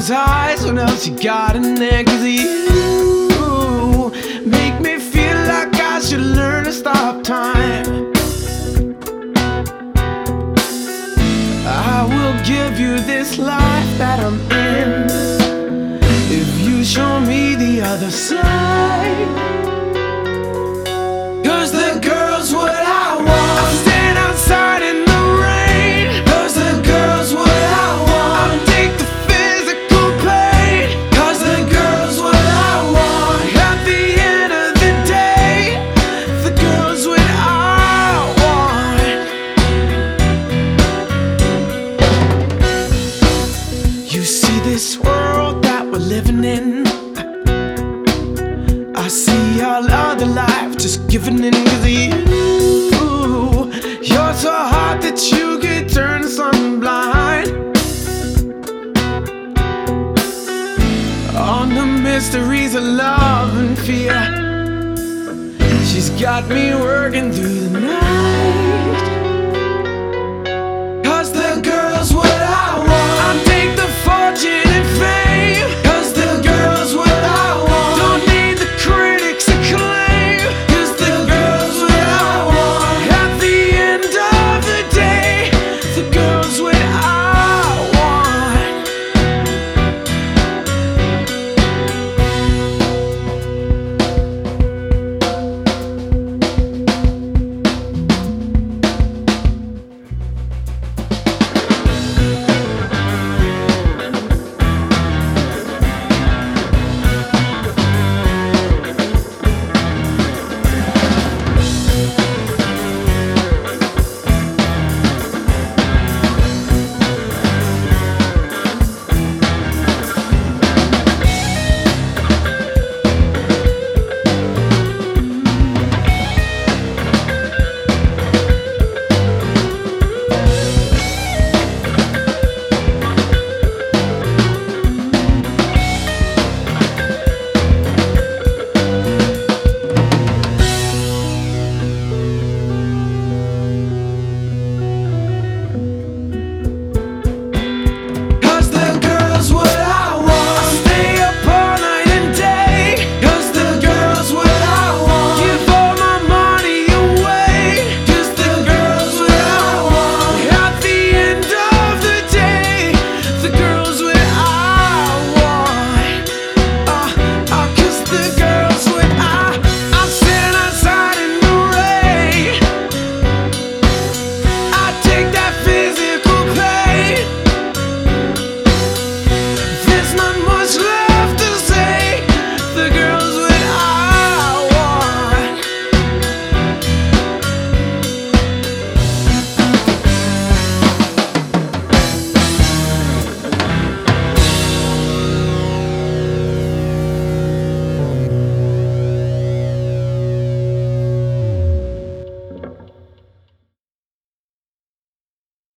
those eyes, what else you got in there? 'Cause you make me feel like I should learn to stop time. I will give you this life that I'm in if you show me the other side. 'Cause the girl's what I want. I'll stand outside in the rain. 'Cause the girl's what I want. I'll take the physical pain. 'Cause the girl's what I want. At the end of the day, the girl's what I want. You see this world that we're living in, I see all other life just giving in. 'Cause you're so hot that you could turn someone blind. On the mysteries of love and fear, she's got me working through the night. 'Cause the girl's what I want. I'll take the fortune